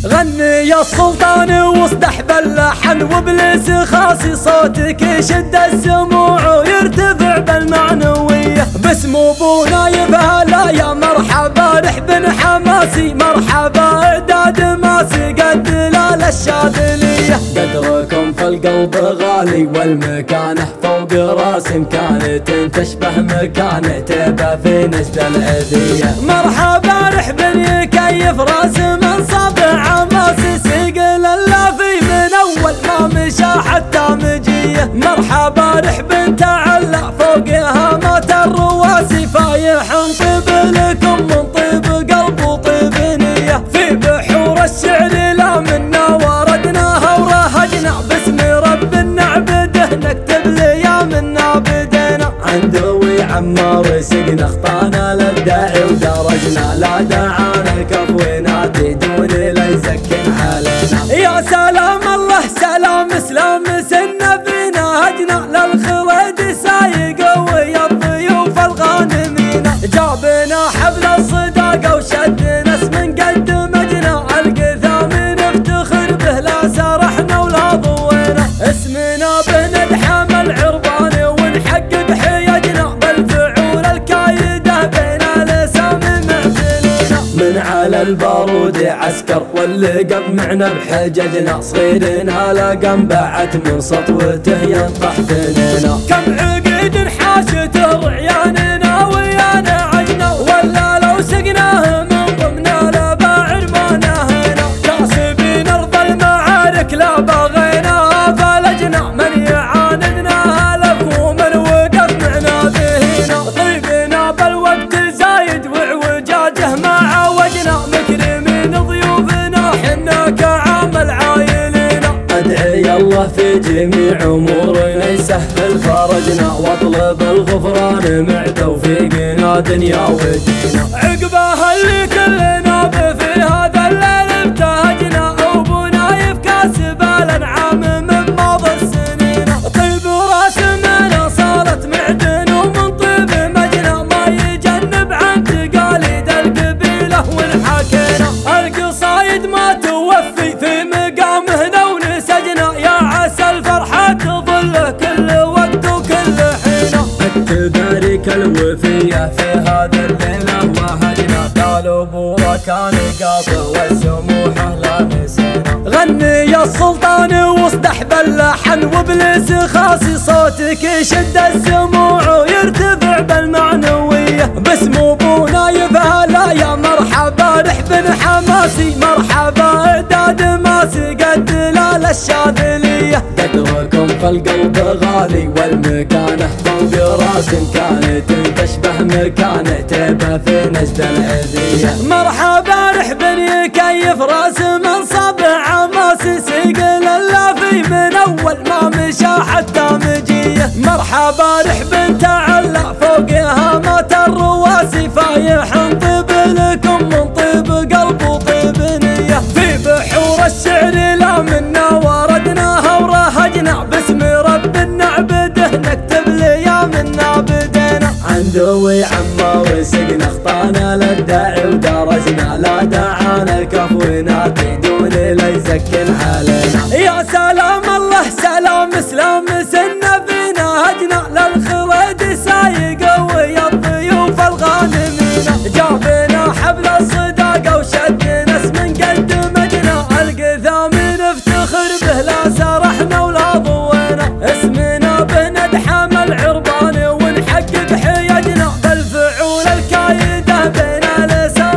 غني يا السلطان واصدح باللحن وابليس خاصي صوتك يشد السموع ويرتفع بالمعنوية باسم ابو نايف هلا يا مرحبا رحب حماسي مرحبا اعداد ماسي قد لا الشاذلية قدركم في القلب غالي والمكانه فوق راس كانت تشبه مكانه تبى في نجد الأذية مرحبا رحب يكيف راس من صابع ماسي سيقل اللافي من اول ما مشى حتى مجيه مرحبا رحب تعلى فوق هامات الرواسي فايح طيب لكم من طيب قلب وطيب نية في بحور الشعر لا منا وردناها ورهجنا باسم رب نعبده نكتب لي منا بدنا عندوي عمار سقنا خطانا للداعي ودرجنا لا دعانا كفويناتي دوني لا يزكن علينا يا سلام الله سلام اسلام سنة فينا هجنا للخليد سايق ويا الضيوف الغانمين جابنا حبل الصداقة وشدنا اسم قد مجنا القثام نفتخر به لا سرحنا ولا ضوينا اسمنا به ندحم العربان ونحقق حيجنا بالفعول الكايدة بين الاسام معتلنا من على البارود عسكر واللقب معنا بحججنا صغيرنا لقم بعت من سطوته ينطح ثنينا كم عقد حاشته رعياننا ويانا عجنا ولا لو سقناه من ضمن الباعر ما نهينا كاسبين ارض المعارك لا بغينا فلجنا من يعاندنا لك ومن وقف معنا بهنا طيبنا بالوقت زايد وعوجاجه ما عوجنا مكرمين ضيوفنا حنا كعامل عايلنا ادعي الله في جميع امورنا يسهل فرجنا واطلب الغفران مع توفيقنا دنيا ودينا عقبها اللي كلنا في هذا الليل ابتهجنا ابو نايف كاسب الانعام من ماضي السنين طيب راس منا صارت معدن ومن طيب مجنا ما يجنب عن تقاليد القبيله والحكينا القصايد ما توفي في مقامهنا ونسجنا يا عسى الفرحه تظل كل وقت وكل حين التبارك الوفيه في هذا الليله وهجنا قالوا ابوه كان قاطع والسموحه لا نسينا غني يا السلطان واصدح باللحن وابليس خاصي صوتك يشد السموع ويرتفع بالمعنويه باسم ابو نايف هلا يا مرحبا رحب حماسي مرحبا اعداد ماسي قد لا الشاذليه قدركم في القلب غالي والمكانه فوق راس كانت تشبه مكانه تبى في نجد الأذية مرحبا رحب يكيف راس من صابع ماسي سيقل اللافي من اول ما مشى حتى مجيه مرحبا رحب تعلى فوق هامات الرواسي فايح طيب لكم من طيب قلب وطيب نية في بحور الشعر لا منا وردناها ورهجنا باسم رب نعبده نكتب لي منا بدنا عندوي عمار سقنا خطانا للداعي ودرجنا لا دعانا كفويناتي دوني لا يزكن علينا يا سلام الله سلام اسلام سنة فينا هجنا للخليد سايق ويا الضيوف الغانمين جابنا حبل الصداقة وشدنا اسم قد مجنا القثام نفتخر به لا سرحنا ولا ضوينا اسمنا به ندحم العربان ونحقق حيجنا بالفعول الكايدة بين الاسام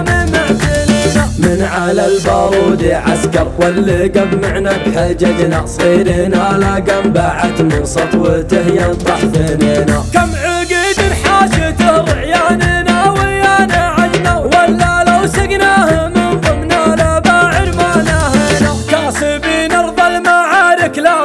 معتلنا من على البارود عسكر واللقب معنا بحججنا صغيرنا لقم بعت من سطوته ينطح ثنينا كم عقد حاشته رعياننا ويانا عجنا ولا لو سقناه من ضمن الباعر ما نهينا كاسبين ارض المعارك لا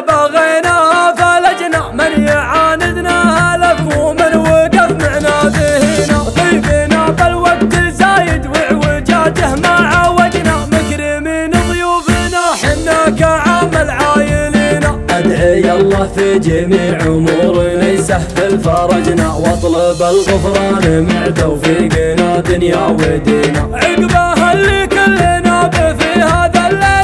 بغينا فلجنا من يعاندنا لك ومن وقف معنا بهنا طيبنا بالوقت زايد وعوجاجه ما عوجنا مكرمين ضيوفنا حنا كعامل عايلنا ادعي الله في جميع امورنا يسهل فرجنا واطلب الغفران مع توفيقنا دنيا ودينا عقبها اللي كلنا في هذا الليل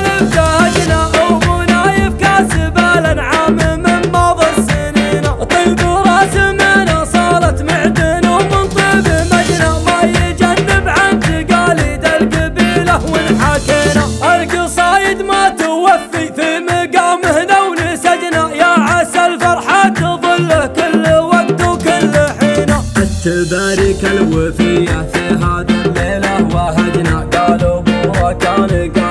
البركة الوفية في هذه الليلة وهدنا قالوا ابوها كان